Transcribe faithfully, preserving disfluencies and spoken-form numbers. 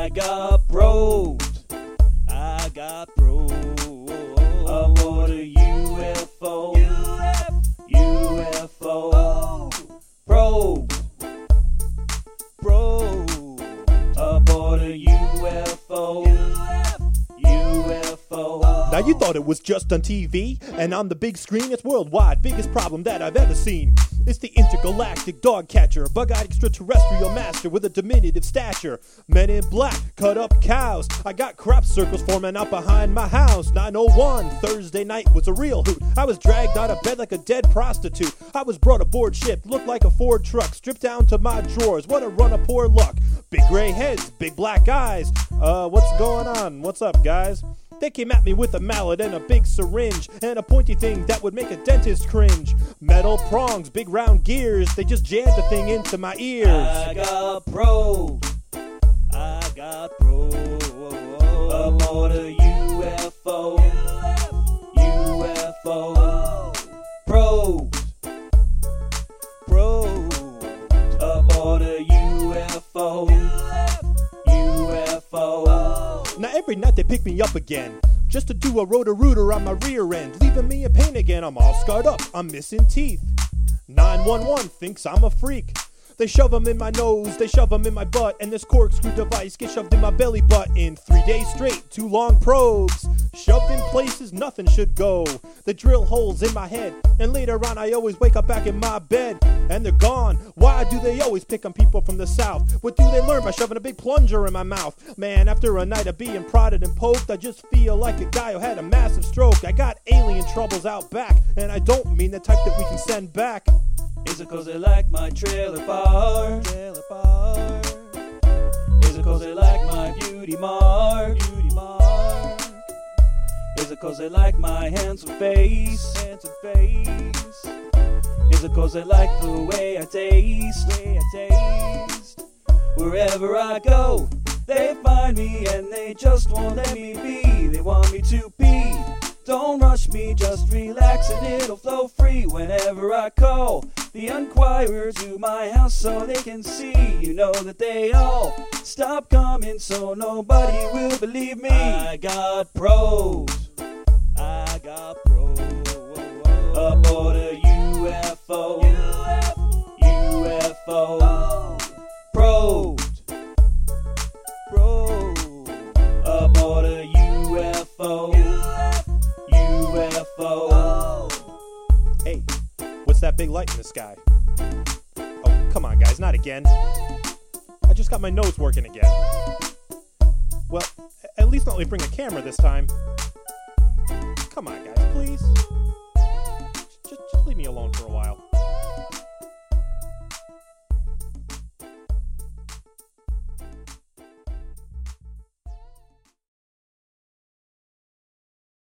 I got probed. I got probed aboard a U F O. U F O. Probed. Probed aboard a U F O. U F O. Now you thought it was just on T V, and on the big screen it's worldwide. Biggest problem that I've ever seen. It's the intergalactic dog catcher, bug-eyed extraterrestrial master with a diminutive stature. Men in black, cut up cows. I got crop circles forming out behind my house. nine oh one, Thursday night was a real hoot. I was dragged out of bed like a dead prostitute. I was brought aboard ship, looked like a Ford truck, stripped down to my drawers. What a run of poor luck. Big gray heads, big black eyes. Uh, what's going on? What's up, guys? They came at me with a mallet and a big syringe and a pointy thing that would make a dentist cringe. Metal prongs, big round gears, they just jammed the thing into my ears. I got probed. I got probed aboard a U F O. U F O. Probed. Probed aboard a U F O. U F O. Now every night they pick me up again, just to do a rotor-rooter on my rear end, leaving me in pain again. I'm all scarred up, I'm missing teeth. nine one one thinks I'm a freak. They shove them in my nose, they shove them in my butt, and this corkscrew device gets shoved in my belly button. Three days straight, two long probes, shoved in places nothing should go. They drill holes in my head, and later on I always wake up back in my bed, and they're gone. Why do they always pick on people from the south? What do they learn by shoving a big plunger in my mouth? Man, after a night of being prodded and poked, I just feel like a guy who had a massive stroke. I got alien troubles out back, and I don't mean the type that we can send back. Is it cause they like my trailer park? Trailer park. Is it cause they like my beauty mark? Beauty mark. Is it cause they like my handsome face? Handsome face. Is it cause they like the way I taste? Way I taste. Wherever I go, they find me and they just won't let me be. They want me to pee. Don't rush me, just relax and it'll flow free whenever I call the Enquirer to my house so they can see. You know that they all stop coming so nobody will believe me. I got probed. I got probed aboard a U F O. U F O. Probed. Probed aboard a U F O. U F O. Hey, what's that big light in the sky? Oh, come on, guys, not again. I just got my nose working again. Well, at least not let me bring a camera this time. Come on, guys, please. Just, just leave me alone for a while.